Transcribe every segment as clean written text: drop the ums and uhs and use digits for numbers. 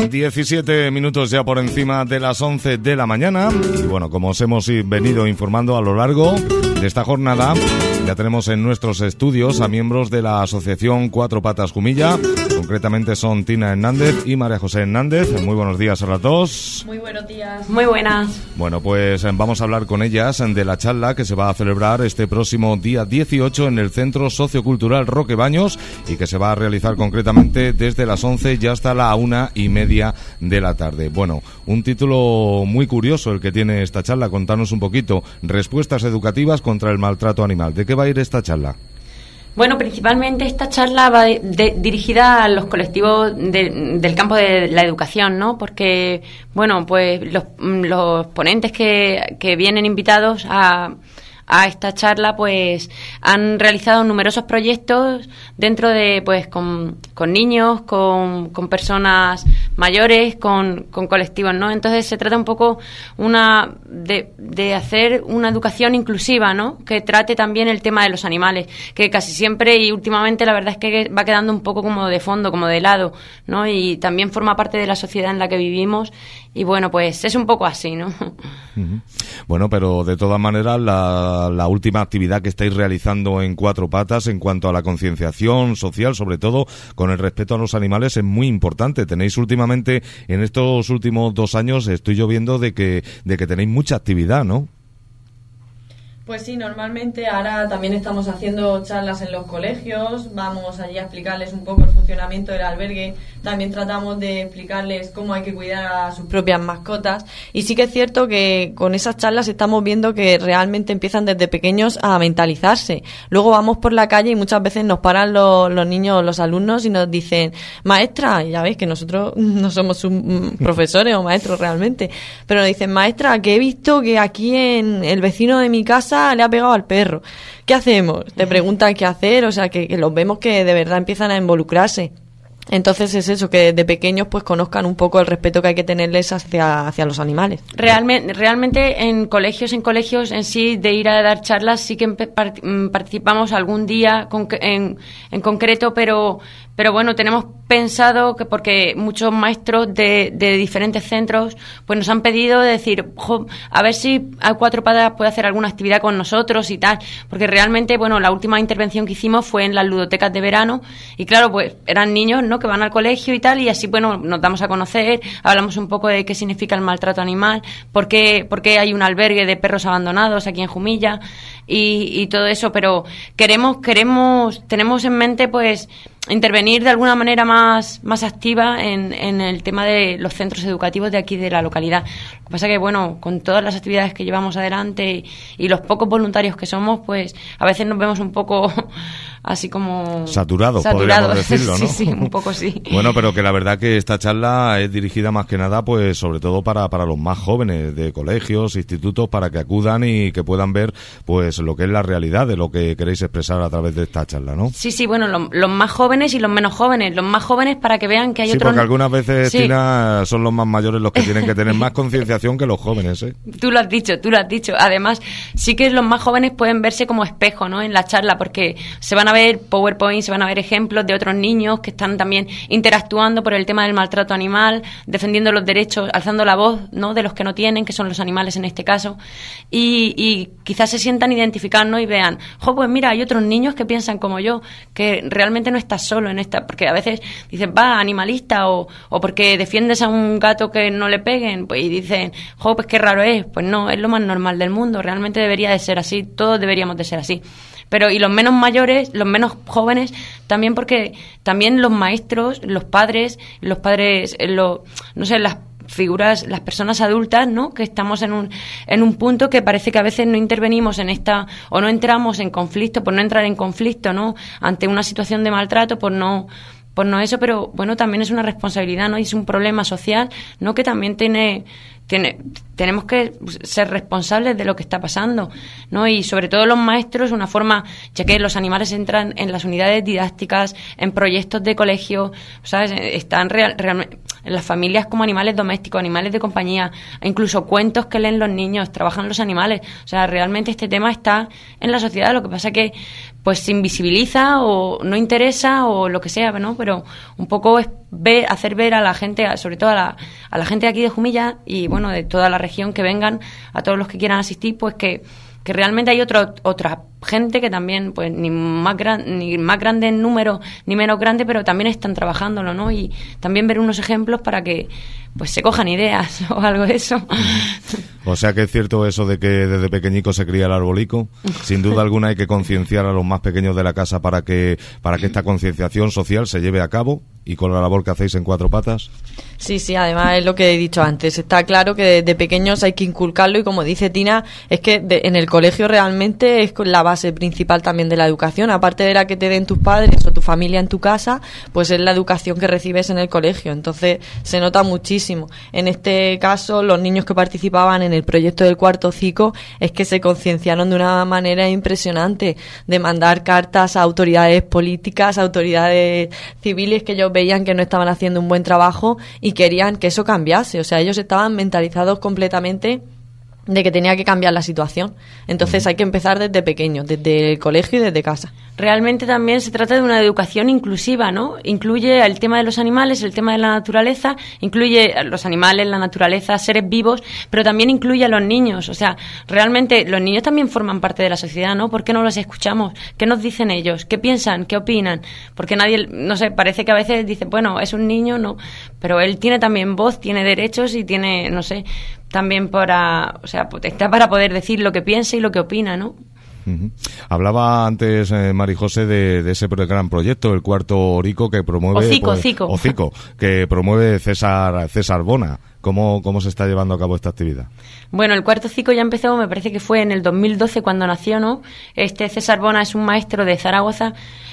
17 minutos ya por encima de las 11 de la mañana. Y bueno, como os hemos venido informando a lo largo de esta jornada, ya tenemos en nuestros estudios a miembros de la asociación Cuatro Patas Jumilla. Concretamente son Tina Hernández y María José Hernández. Muy buenos días a las dos. Muy buenos días. Muy buenas. Bueno, pues vamos a hablar con ellas de la charla que se va a celebrar este próximo día 18 en el Centro Sociocultural Roque Baños y que se va a realizar concretamente desde las 11 y hasta la 1:30 de la tarde. Bueno, un título muy curioso el que tiene esta charla. Contanos un poquito. Respuestas educativas contra el maltrato animal. ¿De qué va a ir esta charla? Bueno, principalmente esta charla va dirigida a los colectivos del campo de la educación, ¿no? Porque, bueno, pues los ponentes que vienen invitados a esta charla, pues han realizado numerosos proyectos dentro de, pues, con niños, con personas mayores, con colectivos, ¿no? Entonces se trata un poco de hacer una educación inclusiva, ¿no? Que trate también el tema de los animales, que casi siempre y últimamente la verdad es que va quedando un poco como de fondo, como de lado, ¿no? Y también forma parte de la sociedad en la que vivimos y bueno, pues es un poco así, ¿no? Uh-huh. Bueno, pero de todas maneras la última actividad que estáis realizando en Cuatro Patas en cuanto a la concienciación social, sobre todo con el respeto a los animales, es muy importante. Tenéis últimamente, en estos últimos 2 años, estoy yo viendo de que tenéis mucha actividad, ¿no? Pues sí, normalmente ahora también estamos haciendo charlas en los colegios, vamos allí a explicarles un poco el funcionamiento del albergue, también tratamos de explicarles cómo hay que cuidar a sus propias mascotas y sí que es cierto que con esas charlas estamos viendo que realmente empiezan desde pequeños a mentalizarse. Luego vamos por la calle y muchas veces nos paran los niños, los alumnos y nos dicen, maestra, ya veis que nosotros no somos profesores o maestros realmente, pero nos dicen, maestra, que he visto que aquí en el vecino de mi casa le ha pegado al perro. ¿Qué hacemos? Te preguntan qué hacer, o sea, que los vemos que de verdad empiezan a involucrarse. Entonces es eso, que de pequeños pues conozcan un poco el respeto que hay que tenerles hacia los animales. Realmente en colegios en sí, de ir a dar charlas, sí que participamos algún día en concreto, pero bueno, tenemos pensado que porque muchos maestros de diferentes centros pues nos han pedido decir, a ver si a Cuatro Patas puede hacer alguna actividad con nosotros y tal, porque realmente, bueno, la última intervención que hicimos fue en las ludotecas de verano y claro, pues eran niños, ¿no?, que van al colegio y tal, y así, bueno, nos damos a conocer, hablamos un poco de qué significa el maltrato animal, por qué hay un albergue de perros abandonados aquí en Jumilla y todo eso, pero tenemos en mente pues intervenir de alguna manera más activa en el tema de los centros educativos de aquí de la localidad. Lo que pasa que, bueno, con todas las actividades que llevamos adelante y los pocos voluntarios que somos, pues a veces nos vemos un poco así como saturados, podríamos decirlo, ¿no? Sí, un poco sí. Bueno, pero que la verdad que esta charla es dirigida más que nada, pues sobre todo para los más jóvenes de colegios, institutos, para que acudan y que puedan ver pues lo que es la realidad de lo que queréis expresar a través de esta charla, ¿no? Sí, bueno, los más jóvenes y los menos jóvenes. Los más jóvenes para que vean que hay otros... Sí, porque algunas veces, sí, Tina, son los más mayores los que tienen que tener más concienciación que los jóvenes, ¿eh? Tú lo has dicho. Además, sí que los más jóvenes pueden verse como espejo, ¿no?, en la charla, porque se van a ver PowerPoint, se van a ver ejemplos de otros niños que están también interactuando por el tema del maltrato animal, defendiendo los derechos, alzando la voz, ¿no?, de los que no tienen, que son los animales en este caso, y quizás se sientan identificados, ¿no?, y vean, pues mira, hay otros niños que piensan como yo, que realmente no estás solo en esta, porque a veces dices, animalista, o porque defiendes a un gato que no le peguen, pues, y dicen, pues qué raro es. Pues no, es lo más normal del mundo, realmente debería de ser así, todos deberíamos de ser así. Pero y los menos mayores, los menos jóvenes, también, porque también los maestros, los padres, no sé, las figuras, las personas adultas, ¿no?, que estamos en un punto que parece que a veces no intervenimos en esta, o no entramos en conflicto, por no entrar en conflicto, ¿no?, ante una situación de maltrato, por no eso, pero bueno, también es una responsabilidad, ¿no?, y es un problema social, ¿no?, que también tenemos que ser responsables de lo que está pasando, ¿no? Y sobre todo los maestros, una forma, ya que los animales entran en las unidades didácticas, en proyectos de colegio, ¿sabes? Están realmente en las familias como animales domésticos, animales de compañía, e incluso cuentos que leen los niños, trabajan los animales. O sea, realmente este tema está en la sociedad, lo que pasa que pues se invisibiliza o no interesa o lo que sea, ¿no? Pero un poco es hacer ver a la gente, sobre todo a la gente de aquí de Jumilla y bueno, de toda la región, que vengan, a todos los que quieran asistir, pues que realmente hay otra gente que también, pues ni más grande en número ni menos grande, pero también están trabajándolo, ¿no? Y también ver unos ejemplos para que pues se cojan ideas o algo de eso. O sea que es cierto eso de que desde pequeñico se cría el arbolico. Sin duda alguna hay que concienciar a los más pequeños de la casa para que esta concienciación social se lleve a cabo, y con la labor que hacéis en Cuatro Patas. Sí, además es lo que he dicho antes. Está claro que desde pequeños hay que inculcarlo, y como dice Tina, es que en el colegio realmente es la base principal también de la educación. Aparte de la que te den tus padres o tu familia en tu casa, pues es la educación que recibes en el colegio. Entonces se nota muchísimo. En este caso, los niños que participaban en el proyecto del cuarto ciclo es que se concienciaron de una manera impresionante, de mandar cartas a autoridades políticas, a autoridades civiles, que ellos veían que no estaban haciendo un buen trabajo y querían que eso cambiase. O sea, ellos estaban mentalizados completamente de que tenía que cambiar la situación. Entonces hay que empezar desde pequeños, desde el colegio y desde casa. Realmente también se trata de una educación inclusiva, ¿no? Incluye el tema de los animales, el tema de la naturaleza, incluye los animales, la naturaleza, seres vivos, pero también incluye a los niños. O sea, realmente los niños también forman parte de la sociedad, ¿no? ¿Por qué no los escuchamos? ¿Qué nos dicen ellos? ¿Qué piensan? ¿Qué opinan? Porque nadie, no sé, parece que a veces dicen, bueno, es un niño, no, pero él tiene también voz, tiene derechos y tiene, no sé, también potestad para poder decir lo que piensa y lo que opina, ¿no? Uh-huh. Hablaba antes Mari José de ese gran proyecto, el Cuarto Orico, que promueve Hocico, que promueve César Bona. ¿Cómo se está llevando a cabo esta actividad? Bueno, el Cuarto Ciclo ya empezó, me parece que fue en el 2012 cuando nació, ¿no? César Bona es un maestro de Zaragoza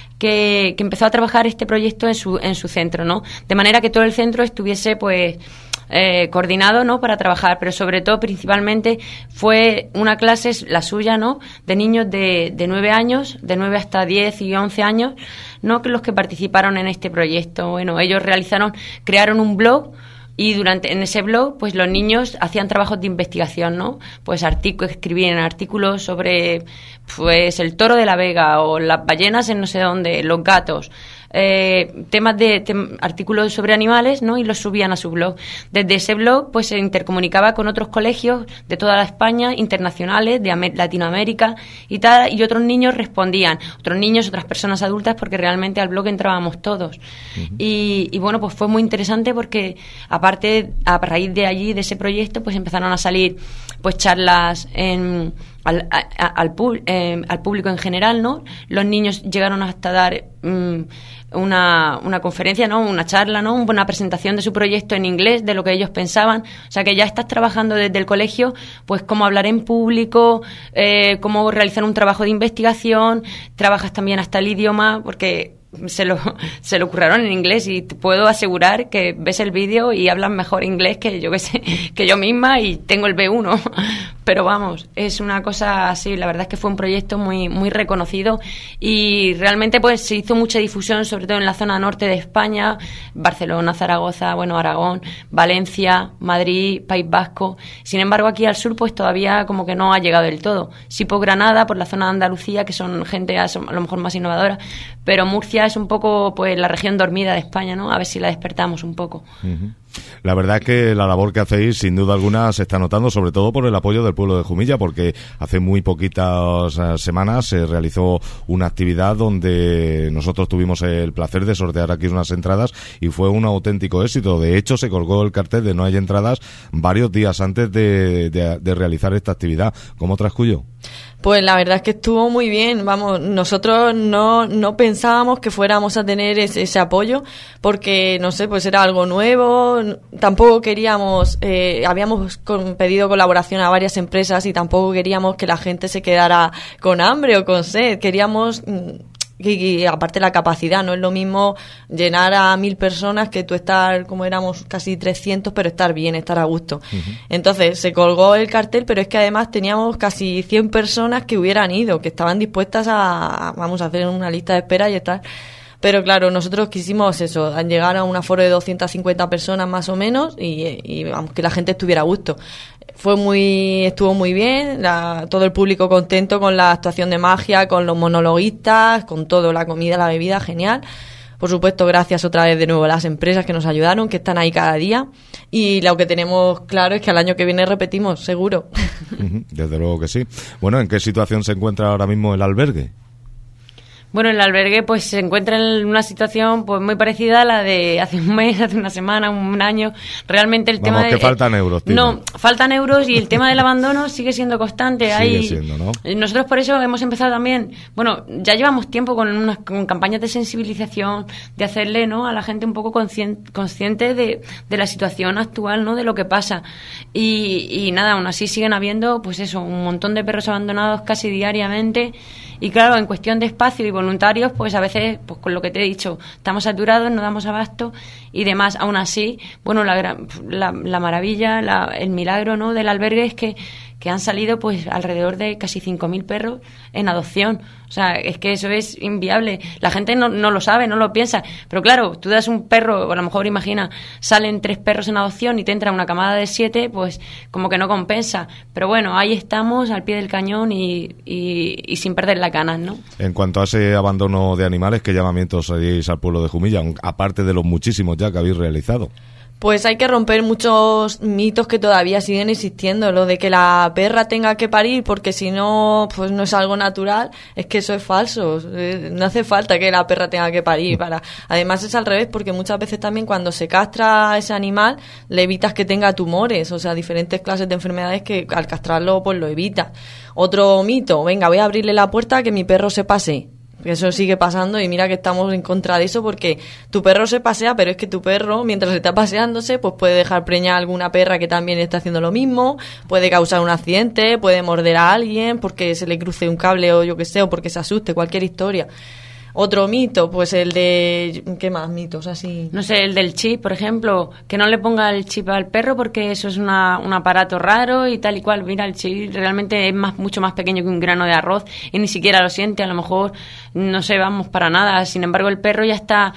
que empezó a trabajar este proyecto en su centro, ¿no? De manera que todo el centro estuviese, pues, coordinado, ¿no?, para trabajar, pero sobre todo, principalmente, fue una clase, la suya, ¿no?, de niños de 9 años, de 9 hasta 10 y 11 años, ¿no?, que los que participaron en este proyecto. Bueno, ellos crearon un blog, y en ese blog, pues los niños hacían trabajos de investigación, ¿no? Pues escribían artículos sobre, pues, el toro de la Vega o las ballenas en no sé dónde, los gatos. Artículos sobre animales, ¿no? Y los subían a su blog. Desde ese blog, pues, se intercomunicaba con otros colegios de toda la España, internacionales, de Latinoamérica y tal, y otros niños respondían, otras personas adultas, porque realmente al blog entrábamos todos. Uh-huh. Y bueno, pues fue muy interesante porque, aparte, a raíz de allí, de ese proyecto, pues empezaron a salir, pues, charlas al público en general, ¿no? Los niños llegaron hasta dar una conferencia, ¿no?, una charla, ¿no?, una presentación de su proyecto en inglés, de lo que ellos pensaban. O sea, que ya estás trabajando desde el colegio, pues, cómo hablar en público, cómo realizar un trabajo de investigación, trabajas también hasta el idioma, porque se lo curraron en inglés, y te puedo asegurar que ves el vídeo y hablan mejor inglés que yo misma, y tengo el B1. Pero vamos, es una cosa así. La verdad es que fue un proyecto muy, muy reconocido, y realmente, pues, se hizo mucha difusión, sobre todo en la zona norte de España: Barcelona, Zaragoza, bueno, Aragón, Valencia, Madrid, País Vasco. Sin embargo, aquí al sur, pues, todavía como que no ha llegado del todo. Sí, por Granada, por la zona de Andalucía, que son gente a lo mejor más innovadora, pero Murcia es un poco, pues, la región dormida de España, ¿no? A ver si la despertamos un poco. Uh-huh. La verdad es que la labor que hacéis, sin duda alguna, se está notando, sobre todo por el apoyo del pueblo de Jumilla, porque hace muy poquitas semanas se realizó una actividad donde nosotros tuvimos el placer de sortear aquí unas entradas, y fue un auténtico éxito. De hecho, se colgó el cartel de "no hay entradas" varios días antes de realizar esta actividad. ¿Cómo transcurrió? Pues la verdad es que estuvo muy bien. Vamos, nosotros no pensábamos que fuéramos a tener ese apoyo, porque, no sé, pues era algo nuevo. Tampoco queríamos, habíamos pedido colaboración a varias empresas, y tampoco queríamos que la gente se quedara con hambre o con sed. Queríamos, y aparte, la capacidad, no es lo mismo llenar a 1000 personas que tú estar, como éramos casi 300, pero estar bien, estar a gusto. Uh-huh. Entonces se colgó el cartel, pero es que además teníamos casi 100 personas que hubieran ido, que estaban dispuestas a hacer una lista de espera y estar Pero claro, nosotros quisimos eso, llegar a un aforo de 250 personas más o menos y vamos, que la gente estuviera a gusto. Estuvo muy bien, todo el público contento con la actuación de magia, con los monologuistas, con todo, la comida, la bebida, genial. Por supuesto, gracias otra vez de nuevo a las empresas que nos ayudaron, que están ahí cada día. Y lo que tenemos claro es que al año que viene repetimos, seguro. Desde luego que sí. Bueno, ¿en qué situación se encuentra ahora mismo el albergue? Bueno, el albergue pues se encuentra en una situación pues muy parecida a la de hace un mes, hace una semana, un año. Realmente el tema que faltan euros, tío. No, faltan euros y el tema del abandono sigue siendo constante. Sigue siendo, ¿no? Nosotros por eso hemos empezado también, bueno, ya llevamos tiempo con campañas de sensibilización, de hacerle, ¿no?, a la gente un poco consciente de la situación actual, ¿no?, de lo que pasa. Y nada, aún así siguen habiendo, pues eso, un montón de perros abandonados casi diariamente. Y claro, en cuestión de espacio y voluntarios, pues a veces, pues con lo que te he dicho, estamos saturados, no damos abasto y demás. Aún así, bueno, la maravilla, el milagro, ¿no?, del albergue es que han salido pues alrededor de casi 5.000 perros en adopción. O sea, es que eso es inviable. La gente no lo sabe, no lo piensa. Pero claro, tú das un perro, o a lo mejor imagina, salen 3 perros en adopción y te entra una camada de 7, pues como que no compensa. Pero bueno, ahí estamos, al pie del cañón y sin perder las ganas, ¿no? En cuanto a ese abandono de animales, ¿qué llamamientos haréis al pueblo de Jumilla, aparte de los muchísimos ya que habéis realizado? Pues hay que romper muchos mitos que todavía siguen existiendo. Lo de que la perra tenga que parir porque si no, pues no es algo natural, es que eso es falso. No hace falta que la perra tenga que parir. Además es al revés, porque muchas veces también cuando se castra a ese animal le evitas que tenga tumores, o sea, diferentes clases de enfermedades que al castrarlo pues lo evitas. Otro mito, venga, voy a abrirle la puerta que mi perro se pase. Eso sigue pasando y mira que estamos en contra de eso porque tu perro se pasea, pero es que tu perro, mientras está paseándose, pues puede dejar preñar a alguna perra que también está haciendo lo mismo, puede causar un accidente, puede morder a alguien porque se le cruce un cable o yo qué sé, o porque se asuste, cualquier historia. Otro mito, pues el de... ¿Qué más mitos así? No sé, el del chip, por ejemplo, que no le ponga el chip al perro porque eso es un aparato raro y tal y cual. Mira, el chip realmente es mucho más pequeño que un grano de arroz y ni siquiera lo siente, a lo mejor no se vamos para nada. Sin embargo, el perro ya está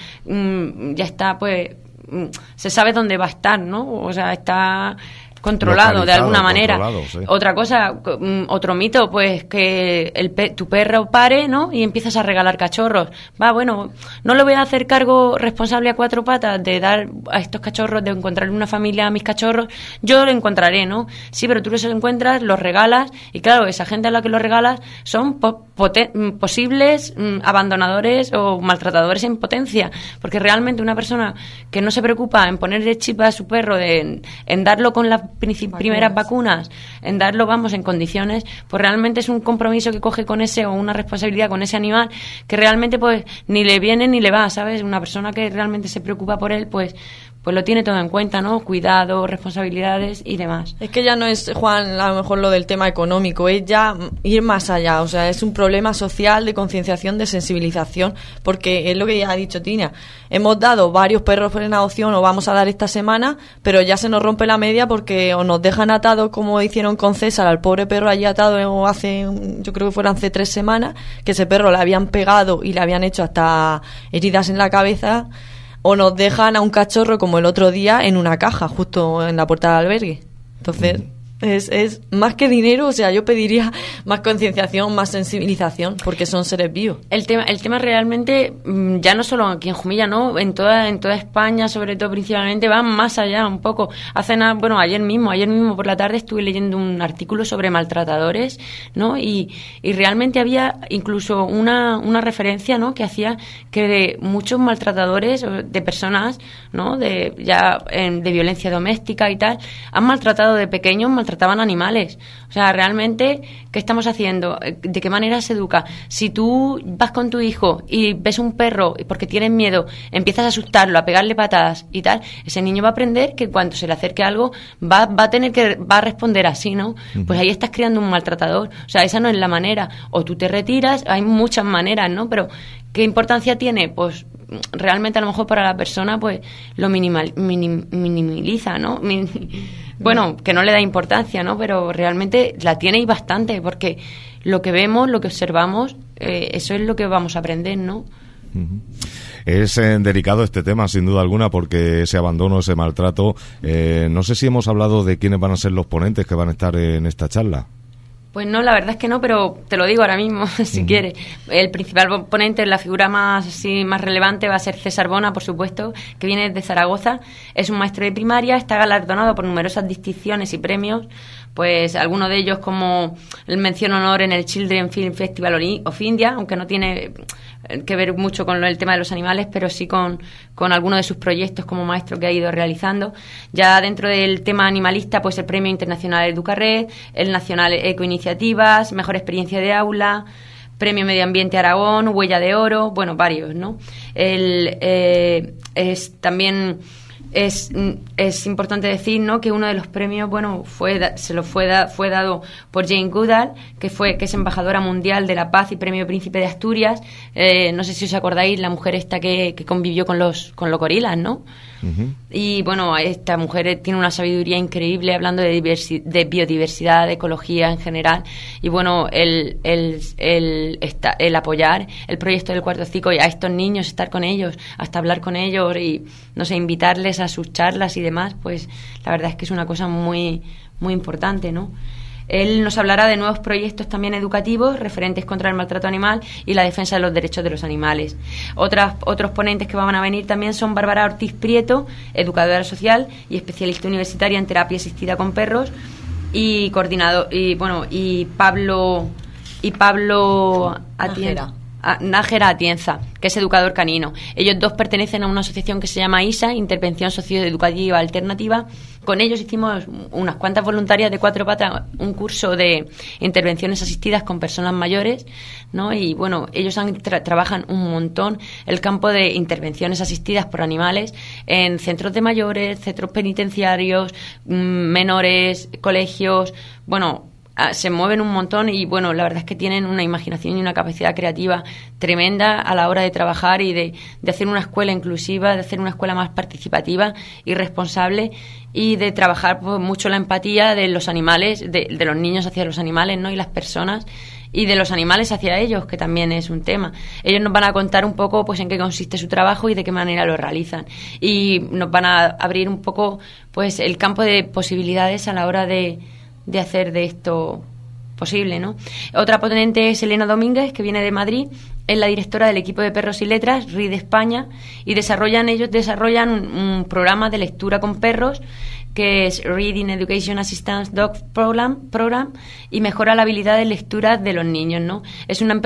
pues se sabe dónde va a estar, ¿no? O sea, está controlado de alguna manera. Sí. Otra cosa, otro mito, pues que tu perro pare, ¿no?, y empiezas a regalar cachorros. Bueno, no le voy a hacer cargo responsable a 4 patas de dar a estos cachorros, de encontrarle una familia a mis cachorros. Yo lo encontraré, ¿no? Sí, pero tú los encuentras, los regalas y claro, esa gente a la que los regalas son posibles abandonadores o maltratadores en potencia, porque realmente una persona que no se preocupa en ponerle chip a su perro, en darlo con las primeras vacunas, en darlo, en condiciones, pues realmente es un compromiso que coge con ese, o una responsabilidad con ese animal, que realmente pues ni le viene ni le va, ¿sabes? Una persona que realmente se preocupa por él, pues lo tiene todo en cuenta, ¿no? Cuidado, responsabilidades y demás. Es que ya no es, Juan, a lo mejor lo del tema económico, es ya ir más allá, o sea, es un problema social, de concienciación, de sensibilización, porque es lo que ya ha dicho Tina, hemos dado varios perros en adopción, o vamos a dar esta semana, pero ya se nos rompe la media porque o nos dejan atados, como hicieron con César, al pobre perro allí atado yo creo que fueron hace 3 semanas, que ese perro le habían pegado y le habían hecho hasta heridas en la cabeza, o nos dejan a un cachorro como el otro día en una caja justo en la puerta del albergue. Entonces es más que dinero, o sea, yo pediría más concienciación, más sensibilización, porque son seres vivos. El tema realmente, ya no solo aquí en Jumilla, ¿no? En toda España, sobre todo principalmente, va más allá un poco. Ayer mismo por la tarde estuve leyendo un artículo sobre maltratadores, ¿no? Y realmente había incluso una referencia, ¿no?, que hacía que de muchos maltratadores de personas, ¿no?, de violencia doméstica y tal, han maltratado de pequeños, maltrataban animales. O sea, realmente, ¿qué estamos haciendo? ¿De qué manera se educa? Si tú vas con tu hijo y ves un perro y porque tienes miedo, empiezas a asustarlo, a pegarle patadas y tal, ese niño va a aprender que cuando se le acerque algo va a responder así, ¿no? Pues ahí estás creando un maltratador. O sea, esa no es la manera. O tú te retiras, hay muchas maneras, ¿no? Pero ¿qué importancia tiene? Pues realmente a lo mejor para la persona pues lo minimiza, ¿no? Bueno, que no le da importancia, ¿no? Pero realmente la tiene y bastante, porque lo que vemos, lo que observamos, eso es lo que vamos a aprender, ¿no? Es delicado este tema, sin duda alguna, porque ese abandono, ese maltrato, no sé si hemos hablado de quiénes van a ser los ponentes que van a estar en esta charla. Pues no, la verdad es que no, pero te lo digo ahora mismo, si quieres. El principal ponente, la figura más relevante va a ser César Bona, por supuesto, que viene de Zaragoza. Es un maestro de primaria, está galardonado por numerosas distinciones y premios, pues algunos de ellos como el mención honor en el Children Film Festival of India, aunque no tiene que ver mucho con el tema de los animales, pero sí con algunos de sus proyectos como maestro que ha ido realizando. Ya dentro del tema animalista, pues el Premio Internacional Educared, el Nacional Ecoiniciativas, Mejor Experiencia de Aula, Premio Medio Ambiente Aragón, Huella de Oro, bueno, varios, ¿no? Es importante decir, ¿no?, que uno de los premios, bueno, fue dado por Jane Goodall, que es embajadora mundial de la paz y Premio Príncipe de Asturias. No sé si os acordáis, la mujer esta que convivió con los gorilas, ¿no? Y bueno, esta mujer tiene una sabiduría increíble hablando de biodiversidad, de ecología en general. Y bueno, el apoyar el proyecto del Cuarto Ciclo y a estos niños, estar con ellos, hasta hablar con ellos y, no sé, invitarles a sus charlas y demás, pues la verdad es que es una cosa muy, muy importante, ¿no? Él nos hablará de nuevos proyectos también educativos referentes contra el maltrato animal y la defensa de los derechos de los animales. Otros ponentes que van a venir también son Bárbara Ortiz Prieto, educadora social y especialista universitaria en terapia asistida con perros, y Pablo Nájera Atienza, que es educador canino. Ellos dos pertenecen a una asociación que se llama ISA, Intervención Socioeducativa Alternativa. Con ellos hicimos unas cuantas voluntarias de 4 patas, un curso de intervenciones asistidas con personas mayores, ¿no? Y bueno, ellos trabajan un montón el campo de intervenciones asistidas por animales en centros de mayores, centros penitenciarios, menores, colegios, bueno, se mueven un montón y bueno, la verdad es que tienen una imaginación y una capacidad creativa tremenda a la hora de trabajar y de hacer una escuela inclusiva, de hacer una escuela más participativa y responsable, y de trabajar pues mucho la empatía de los animales, de los niños hacia los animales, ¿no?, y las personas, y de los animales hacia ellos, que también es un tema. Ellos nos van a contar un poco pues en qué consiste su trabajo y de qué manera lo realizan, y nos van a abrir un poco pues el campo de posibilidades a la hora de hacer de esto posible, ¿no? Otra ponente es Elena Domínguez, que viene de Madrid, es la directora del equipo de Perros y Letras, RID España, y desarrollan un programa de lectura con perros que es Reading Education Assistance Dog Program, y mejora la habilidad de lectura de los niños, ¿no? Es una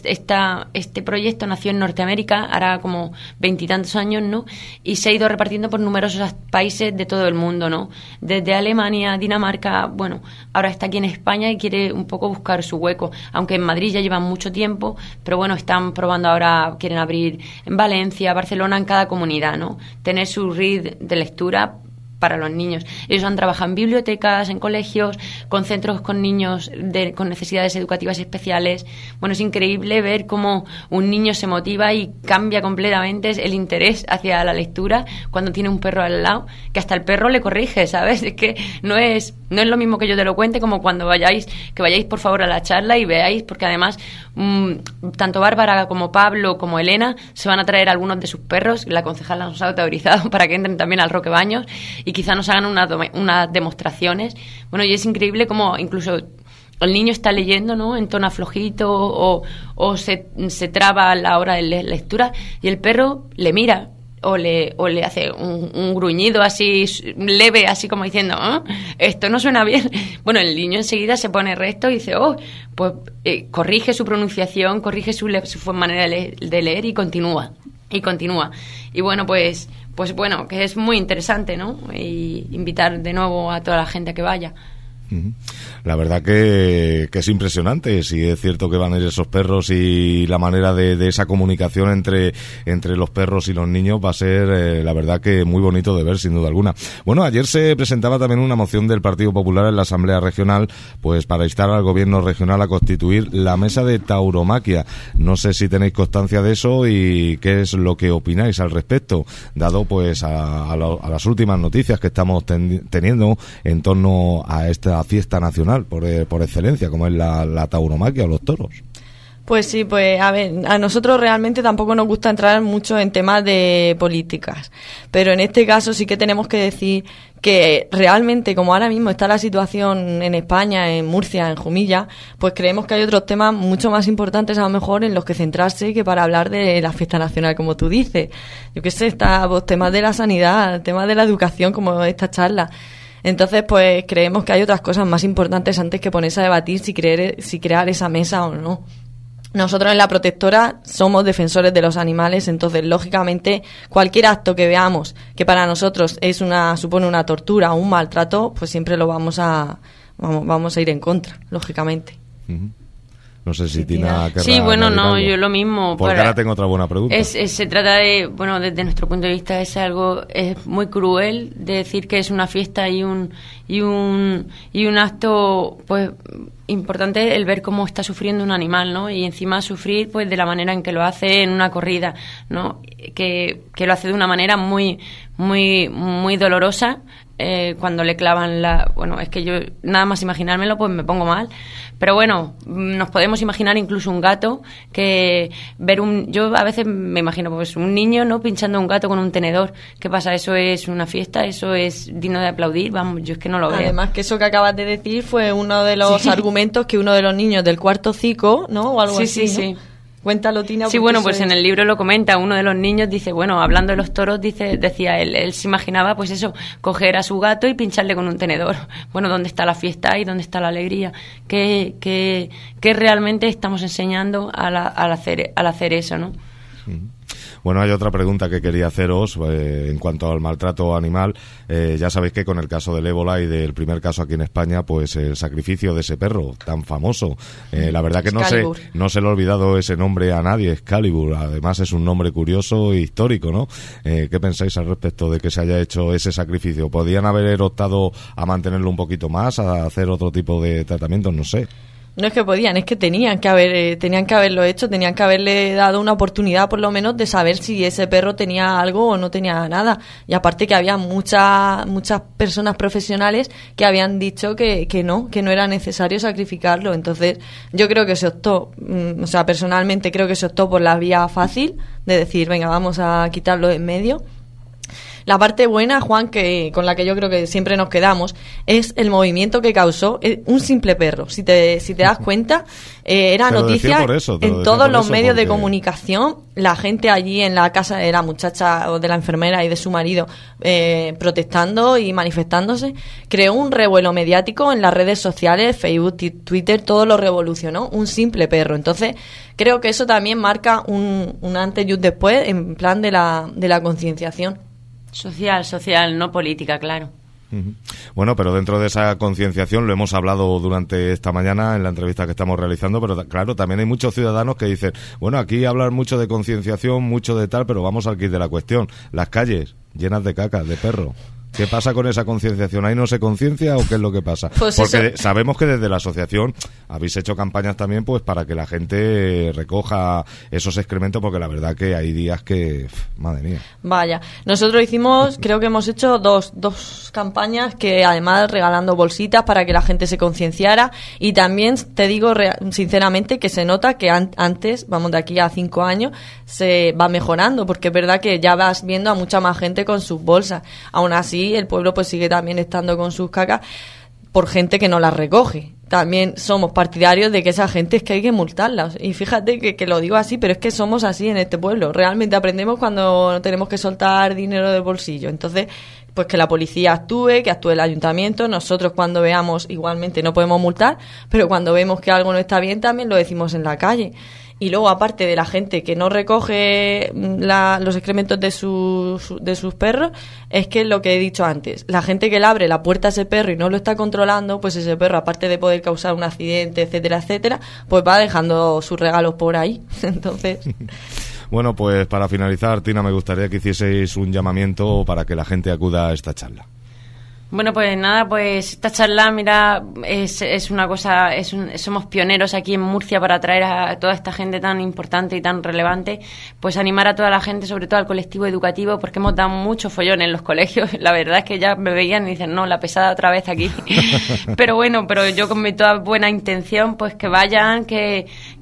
este proyecto nació en Norteamérica, hará como 20 y tantos años, ¿no? Y se ha ido repartiendo por numerosos países de todo el mundo, ¿no? Desde Alemania, Dinamarca, bueno, ahora está aquí en España y quiere un poco buscar su hueco, aunque en Madrid ya llevan mucho tiempo, pero bueno, están probando ahora, quieren abrir en Valencia, Barcelona, en cada comunidad, ¿no? Tener su read de lectura para los niños. Ellos han trabajado en bibliotecas, en colegios, con centros con niños con necesidades educativas especiales. Bueno, es increíble ver cómo un niño se motiva y cambia completamente el interés hacia la lectura cuando tiene un perro al lado, que hasta el perro le corrige, ¿sabes? Es que no es lo mismo que yo te lo cuente, como cuando vayáis por favor a la charla y veáis, porque además tanto Bárbara como Pablo como Elena se van a traer algunos de sus perros, la concejala nos ha autorizado para que entren también al Roque Baños y quizá nos hagan unas demostraciones. Bueno, y es increíble cómo incluso el niño está leyendo, ¿no?, en tono flojito o se traba a la hora de lectura y el perro le mira o le hace un gruñido así leve, así como diciendo, esto no suena bien. Bueno, el niño enseguida se pone recto y dice, pues corrige su pronunciación, corrige su manera de leer y continúa. Y bueno, pues bueno, que es muy interesante, ¿no? Y invitar de nuevo a toda la gente a que vaya. La verdad que es impresionante. Si es cierto que van a ir esos perros y la manera de esa comunicación entre los perros y los niños va a ser la verdad que muy bonito de ver, sin duda alguna. Bueno, ayer se presentaba también una moción del Partido Popular en la Asamblea Regional, pues para instar al Gobierno regional a constituir la mesa de tauromaquia. No sé si tenéis constancia de eso y qué es lo que opináis al respecto, dado pues a las últimas noticias que estamos teniendo en torno a esta fiesta nacional por excelencia, como es la tauromaquia o los toros. Pues sí, pues a ver, a nosotros realmente tampoco nos gusta entrar mucho en temas de políticas, pero en este caso sí que tenemos que decir que realmente, como ahora mismo está la situación en España, en Murcia, en Jumilla, pues creemos que hay otros temas mucho más importantes a lo mejor en los que centrarse que para hablar de la fiesta nacional, como tú dices. Yo qué sé, pues, temas de la sanidad, temas de la educación, como esta charla. Entonces, pues creemos que hay otras cosas más importantes antes que ponerse a debatir si crear esa mesa o no. Nosotros en La Protectora somos defensores de los animales, entonces, lógicamente, cualquier acto que veamos que para nosotros supone una tortura o un maltrato, pues siempre lo vamos a ir en contra, lógicamente. Uh-huh. No sé si Tina querrá Sí, bueno, no, algo. yo lo mismo. Porque ahora tengo otra buena pregunta. Se trata de, bueno, desde nuestro punto de vista es muy cruel de decir que es una fiesta y un acto, pues, importante el ver cómo está sufriendo un animal, ¿no? Y encima sufrir, pues, de la manera en que lo hace en una corrida, ¿no? Que lo hace de una manera muy, muy, muy dolorosa. Cuando le clavan bueno, es que yo nada más imaginármelo pues me pongo mal, pero bueno, nos podemos imaginar incluso un gato yo a veces me imagino pues un niño, ¿no?, pinchando un gato con un tenedor. ¿Qué pasa? ¿Eso es una fiesta? ¿Eso es digno de aplaudir? Vamos, yo es que no lo veo. Además que eso que acabas de decir fue uno de los argumentos que uno de los niños del cuarto cico, ¿no?, o algo así, ¿no? Sí. Cuéntalo, Tina. Sí, bueno, pues en el libro lo comenta, uno de los niños dice, bueno, hablando de los toros, decía él se imaginaba, pues eso, coger a su gato y pincharle con un tenedor. Bueno, ¿dónde está la fiesta y dónde está la alegría? ¿Qué realmente estamos enseñando al hacer eso, no? Bueno, hay otra pregunta que quería haceros en cuanto al maltrato animal. Ya sabéis que con el caso del ébola y del primer caso aquí en España, pues el sacrificio de ese perro tan famoso, la verdad que no se le ha olvidado ese nombre a nadie, Excalibur. Además es un nombre curioso e histórico, ¿no? ¿Qué pensáis al respecto de que se haya hecho ese sacrificio? ¿Podían haber optado a mantenerlo un poquito más, a hacer otro tipo de tratamientos? No sé. No es que podían, es que tenían que haberlo hecho, tenían que haberle dado una oportunidad por lo menos de saber si ese perro tenía algo o no tenía nada. Y aparte que había muchas personas profesionales que habían dicho que no era necesario sacrificarlo. Entonces yo creo que se optó, personalmente creo que se optó por la vía fácil de decir, venga, vamos a quitarlo de en medio. La parte buena, Juan, con la que yo creo que siempre nos quedamos, es el movimiento que causó un simple perro. Si te das cuenta, era noticia en todos los medios de comunicación. La gente allí en la casa de la muchacha o de la enfermera y de su marido protestando y manifestándose. Creó un revuelo mediático en las redes sociales, Facebook, Twitter, todo lo revolucionó. Un simple perro. Entonces, creo que eso también marca un antes y un después en plan de la concienciación. Social, no política, claro. Bueno, pero dentro de esa concienciación, lo hemos hablado durante esta mañana en la entrevista que estamos realizando, pero claro, también hay muchos ciudadanos que dicen, bueno, aquí hablan mucho de concienciación, mucho de tal, pero vamos al quid de la cuestión. Las calles llenas de caca, de perro. ¿Qué pasa con esa concienciación? ¿Ahí no se conciencia o qué es lo que pasa? Pues porque eso. Sabemos que desde la asociación habéis hecho campañas también pues para que la gente recoja esos excrementos, porque la verdad que hay días que, madre mía. Vaya, nosotros creo que hemos hecho dos campañas, que además regalando bolsitas para que la gente se concienciara, y también te digo sinceramente que se nota que antes, vamos, de aquí a 5 años, se va mejorando, porque es verdad que ya vas viendo a mucha más gente con sus bolsas. Aún así, el pueblo pues sigue también estando con sus cacas por gente que no las recoge. También somos partidarios de que esa gente es que hay que multarlas. Y fíjate que lo digo así, pero es que somos así en este pueblo. Realmente aprendemos cuando tenemos que soltar dinero del bolsillo. Entonces, pues que la policía que actúe el ayuntamiento. Nosotros cuando veamos, igualmente no podemos multar, pero cuando vemos que algo no está bien también lo decimos en la calle. Y luego, aparte de la gente que no recoge los excrementos de sus perros, es que lo que he dicho antes, la gente que le abre la puerta a ese perro y no lo está controlando, pues ese perro, aparte de poder causar un accidente, etcétera, etcétera, pues va dejando sus regalos por ahí. Entonces... Bueno, pues para finalizar, Tina, me gustaría que hicieseis un llamamiento para que la gente acuda a esta charla. Bueno, pues nada, pues esta charla, mira, es una cosa, somos pioneros aquí en Murcia para traer a toda esta gente tan importante y tan relevante, pues animar a toda la gente, sobre todo al colectivo educativo, porque hemos dado mucho follón en los colegios. La verdad es que ya me veían y dicen, no, la pesada otra vez aquí. Pero bueno, pero yo con mi toda buena intención, pues que vayan, que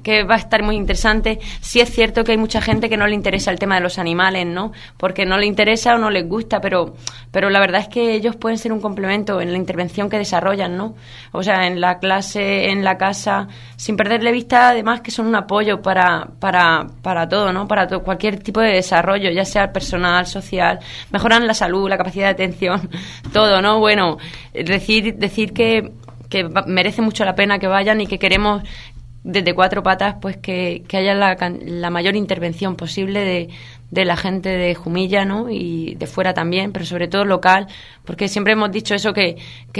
que va a estar muy interesante. Sí es cierto que hay mucha gente que no le interesa el tema de los animales, ¿no? Porque no le interesa o no les gusta, pero la verdad es que ellos pueden ser un complemento en la intervención que desarrollan, ¿no? O sea, en la clase, en la casa, sin perderle vista, además, que son un apoyo para todo, ¿no? Para cualquier tipo de desarrollo, ya sea personal, social, mejoran la salud, la capacidad de atención, todo, ¿no? Bueno, decir que merece mucho la pena que vayan y que queremos desde Cuatro Patas pues que haya la mayor intervención posible de la gente de Jumilla, ¿no? Y de fuera también, pero sobre todo local, porque siempre hemos dicho eso que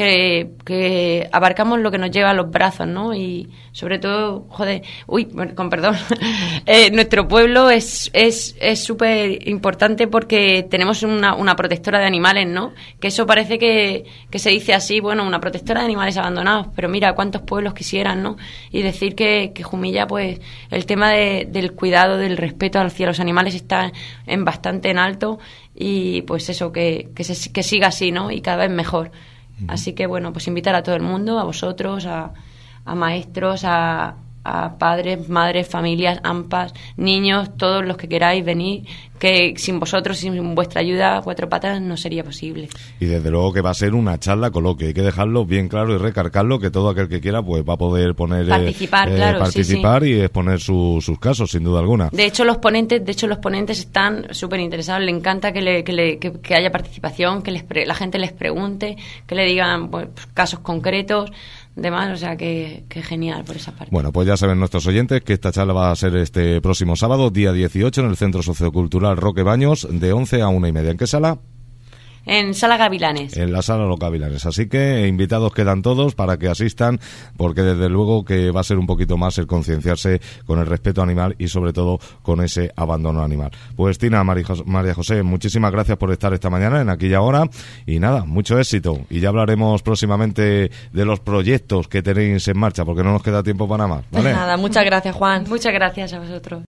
abarcamos lo que nos lleva a los brazos, ¿no? Y sobre todo, con perdón, nuestro pueblo es súper importante porque tenemos una protectora de animales, ¿no? Que eso parece que se dice así, bueno, una protectora de animales abandonados, pero mira cuántos pueblos quisieran, ¿no? Y decir que Jumilla, pues, el tema del cuidado, del respeto hacia los animales está bastante en alto y pues eso, que siga así, ¿no? Y cada vez mejor. Así que bueno, pues invitar a todo el mundo, a vosotros, a maestros, a padres, madres, familias, AMPAs, niños, todos los que queráis venir, que sin vosotros, sin vuestra ayuda, Cuatro Patas no sería posible. Y desde luego que va a ser una charla coloquio, hay que dejarlo bien claro y recargarlo, que todo aquel que quiera pues va a poder poner participar y exponer sus casos, sin duda alguna. De hecho los ponentes están súper interesados, le encanta que haya participación, que la gente les pregunte, que le digan pues, casos concretos, demás, o sea que genial por esa parte. Bueno, pues ya saben nuestros oyentes que esta charla va a ser este próximo sábado, día 18, en el Centro Sociocultural Roque Baños, de 11 a 1:30. ¿En qué sala? En Sala Gavilanes. En la Sala Los Gavilanes. Así que invitados quedan todos para que asistan, porque desde luego que va a ser un poquito más el concienciarse con el respeto animal y sobre todo con ese abandono animal. Pues Tina, María José, muchísimas gracias por estar esta mañana en Aquí y Ahora y nada, mucho éxito. Y ya hablaremos próximamente de los proyectos que tenéis en marcha, porque no nos queda tiempo para más, ¿vale? Pues nada, muchas gracias, Juan. Muchas gracias a vosotros.